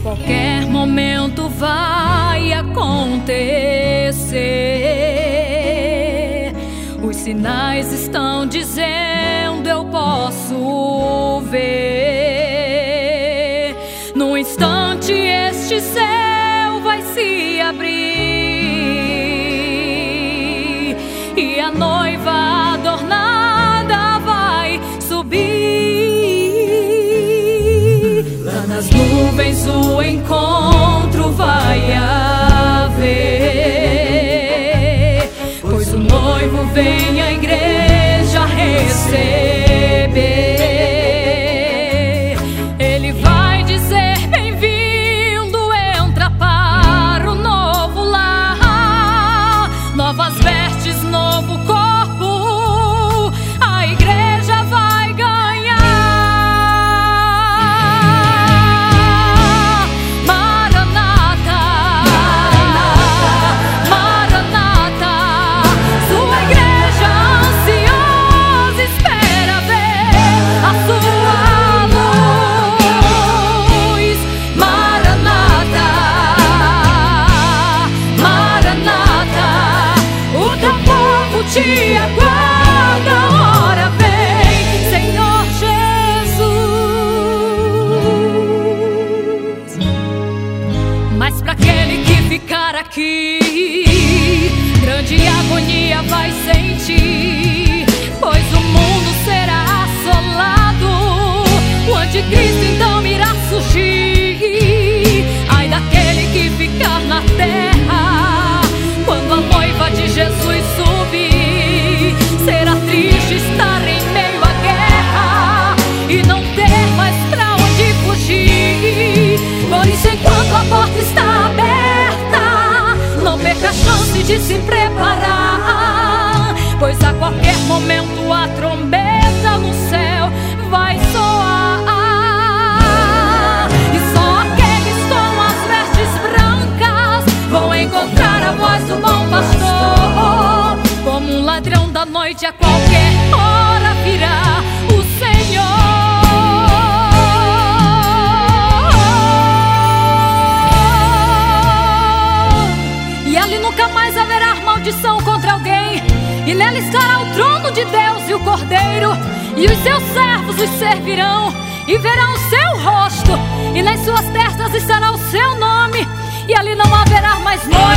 Qualquer momento vai acontecer. Os sinais estão dizendo, eu posso ver. Num instante este céu vai se abrir e a noiva adornada vai subir. Lá nas nuvens o encontro vai haver, pois o noivo vem à igreja receber. Ele vai dizer, bem-vindo, entra para o novo lar. Novas vestes, novo corpo, a igreja vai ganhar. Maranata, Maranata, sua igreja ansiosa espera ver a sua luz. Maranata, Maranata, o teu povo te aguarda, a hora vem, Senhor Jesus. Mas para aquele que ficar aqui, grande agonia vai sentir, pois o mundo será assolado, o anticristo então irá surgir. Ai daquele que ficar na terra, quando a noiva de Jesus subir, será triste estar em meio à guerra e não ter mais pra onde fugir. Por isso, enquanto a porta está aberta, não perca a chance de se preparar, pois a qualquer momento a trombeta no céu vai soar. E só aqueles com as vestes brancas vão encontrar a voz do bom pastor. Como um ladrão da noite, a qualquer hora virá o Senhor. E ali nunca mais haverá maldição contra alguém, e nela estará o trono de Deus e o Cordeiro, e os seus servos os servirão, e verão o seu rosto, e nas suas testas estará o seu nome, e ali não haverá mais noite.